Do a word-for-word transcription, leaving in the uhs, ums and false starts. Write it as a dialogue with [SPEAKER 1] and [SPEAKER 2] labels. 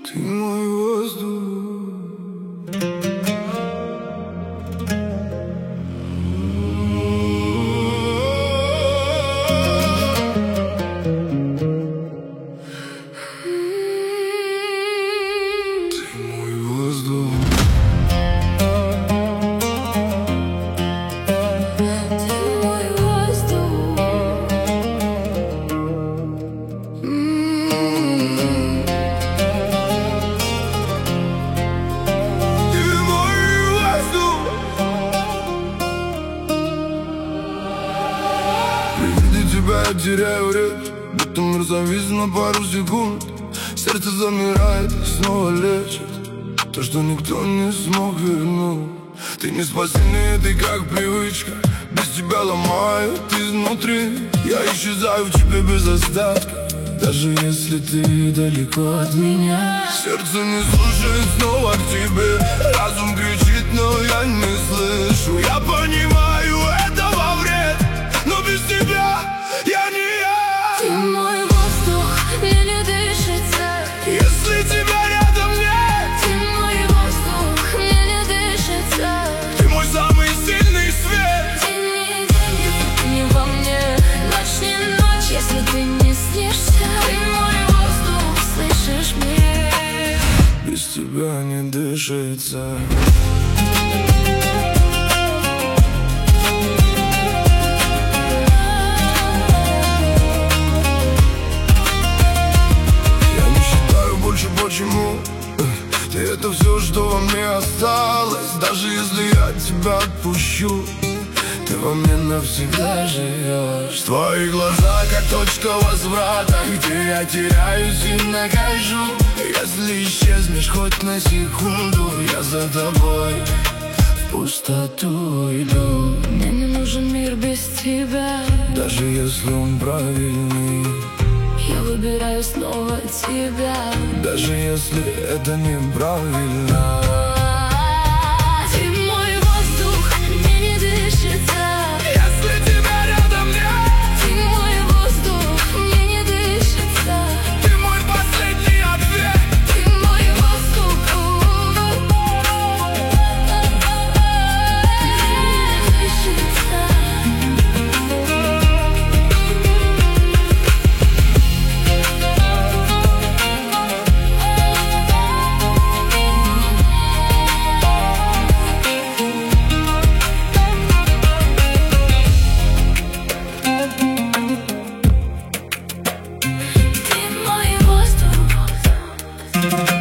[SPEAKER 1] Ты мой воздух. Ты мой воздух. Тебя я теряю речь, будто мир завис на пару секунд. Сердце замирает и снова лечит то, что никто не смог вернуть. Ты не спасение, ты как привычка, без тебя ломают изнутри. Я исчезаю в тебе без остатка, даже если ты далеко от меня. Сердце не слушает снова к тебе, разум кричит, но я не слышу. Я понимаю, это во вред, но без тебя я не я.
[SPEAKER 2] Ты мой воздух, мне не дышится,
[SPEAKER 1] если тебя рядом нет.
[SPEAKER 2] ты мой воздух, мне не дышится.
[SPEAKER 1] Ты мой самый сильный свет.
[SPEAKER 2] День не день, не во мне, ночь не ночь, если ты не снишься. Ты мой воздух, слышишь меня?
[SPEAKER 1] Без тебя не дышится. Почему? Ты это все, что во мне осталось. Даже если я тебя отпущу, ты во мне навсегда живешь. Твои глаза как точка возврата, где я теряюсь и нахожу. Если исчезнешь хоть на секунду, я за тобой в пустоту иду.
[SPEAKER 2] Мне не нужен мир без тебя,
[SPEAKER 1] даже если он правильный.
[SPEAKER 2] я выбираю снова тебя,
[SPEAKER 1] даже если это неправильно.
[SPEAKER 2] Ты мой воздух, мне не дышится,
[SPEAKER 1] если тебя рядом нет.
[SPEAKER 2] ты мой воздух, мне не дышится.
[SPEAKER 1] Ты мой последний ответ.
[SPEAKER 2] Ты мой воздух, мне не дышится.
[SPEAKER 1] Ты